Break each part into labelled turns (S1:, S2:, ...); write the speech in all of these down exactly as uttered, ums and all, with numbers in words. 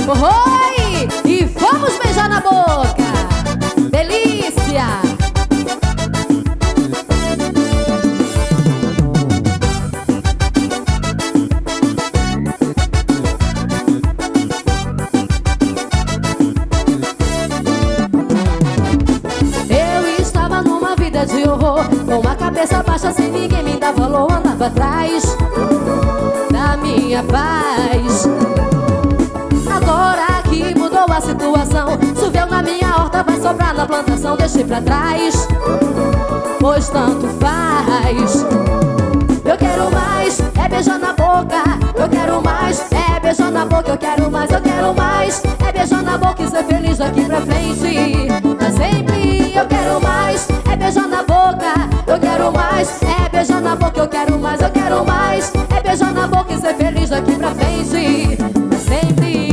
S1: Oi! E vamos beijar na boca. Delícia! Eu estava numa vida de horror, com a cabeça baixa sem ninguém me dar valor. Andava atrás da minha paz. Agora que mudou a situação, choveu na minha horta, vai sobrar na plantação. Deixei pra trás, pois tanto faz. Eu quero mais, é beijar na boca. Eu quero mais, é beijar na boca. Eu quero mais, eu quero mais, é beijar na boca e ser feliz daqui pra frente, pra sempre. Eu quero mais, é beijar na boca. Eu quero mais, é beijar na boca. Eu quero mais, eu quero mais, é beijar na boca e ser feliz daqui pra frente, pra sempre.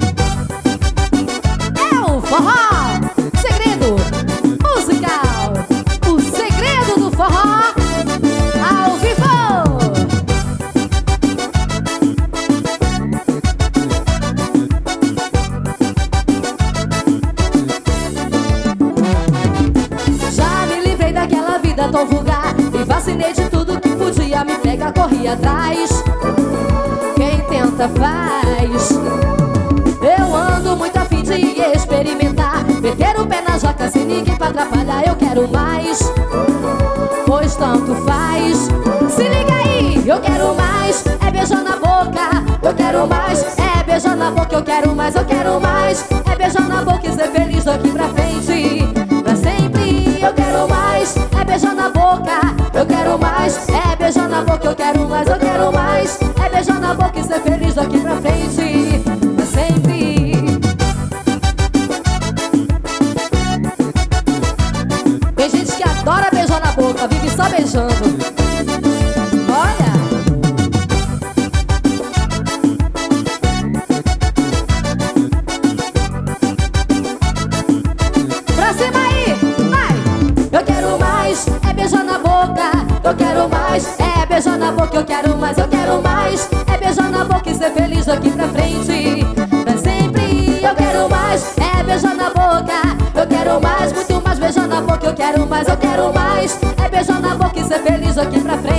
S1: Forró, segredo musical, o segredo do forró ao vivo. Já me livrei daquela vida tão vulgar e vacinei de tudo que podia me pegar, corri atrás. Quem tenta faz. Eu ando muito a fim de experimentar, meter o pé na jaca sem ninguém pra atrapalhar. Eu quero mais, pois tanto faz. Se liga aí, eu quero mais, é beijar na boca. Eu quero mais, é beijar na boca. Eu quero mais, eu quero mais, é beijar na boca e ser feliz daqui pra frente, pra sempre. Eu quero mais, é beijar na boca. Eu quero mais, é beijar na boca. Eu quero mais, eu quero mais, é beijar na boca e ser feliz daqui pra frente, pra sempre. Tem gente que adora beijar na boca, vive só beijando. Olha! Pra cima aí, vai! Eu quero mais, é beijar na boca. Eu quero mais, é beijar na boca. Eu quero mais, eu quero mais, é beijar na boca e ser feliz daqui pra frente, pra sempre. Eu quero mais, é beijar na boca. Eu quero mais, muito mais, beijar na boca. Eu quero mais, eu quero mais, é beijar na boca e ser feliz daqui pra frente.